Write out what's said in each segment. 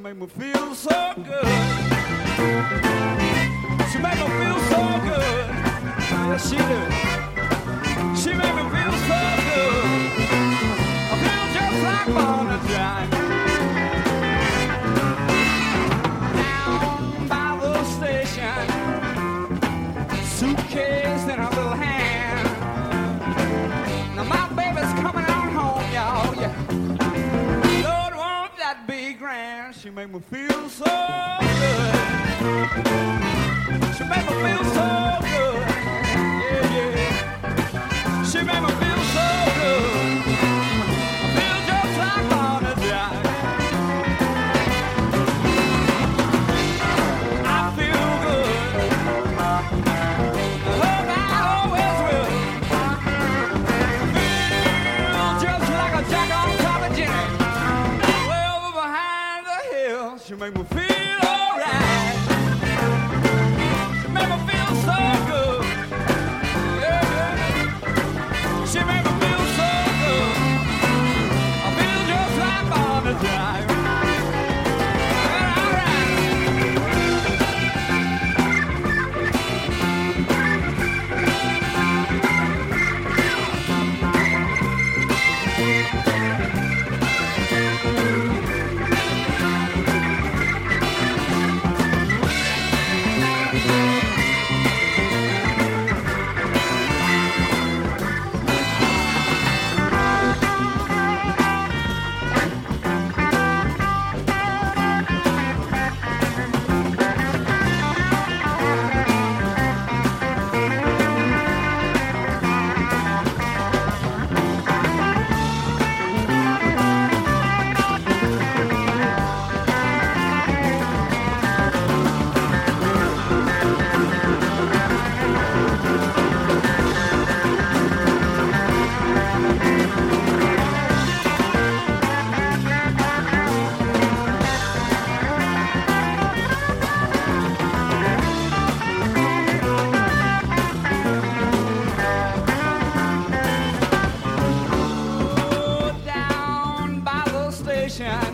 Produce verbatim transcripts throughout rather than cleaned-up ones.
make me feel so good. She make me feel so good. Yes, she do. She make me feel so good. I feel just like born to drive. Down by the station, suitcase in her little hand. Now my baby's coming on home, y'all. Yeah. Lord, won't that be grand? She make me feel so good. She make me feel so good. Yeah, yeah. She make me feel so good. I feel just like on a drive. I feel good. I hope I always will. Feel just like a jack on top of Jenny. Way over behind the hill, she make me feel alright. She make me feel so good. Yeah, yeah. She make me feel so good. I feel just like on the drive. Well, alright. Down by the station,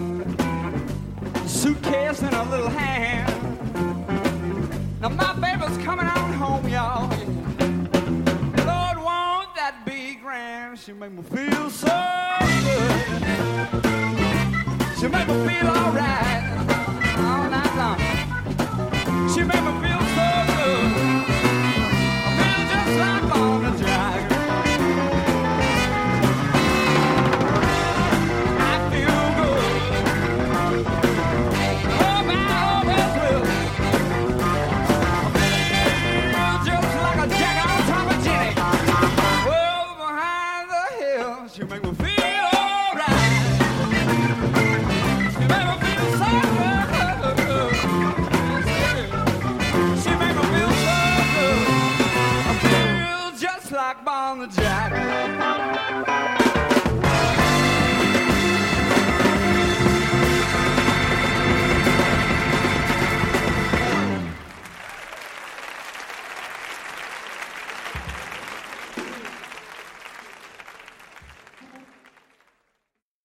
suitcase in a little hand. Now my baby's coming on home, y'all. Lord, won't that be grand? She make me feel so good. She make me feel alright all night long. She make me feel so good. I feel just like on the drive. I feel good. Oh, my always will. I feel just like a jack on top of Jenny. Well, behind the hill, she make me feel alright. She make me feel so good. She make me feel so good. I feel just like Bon the Jack.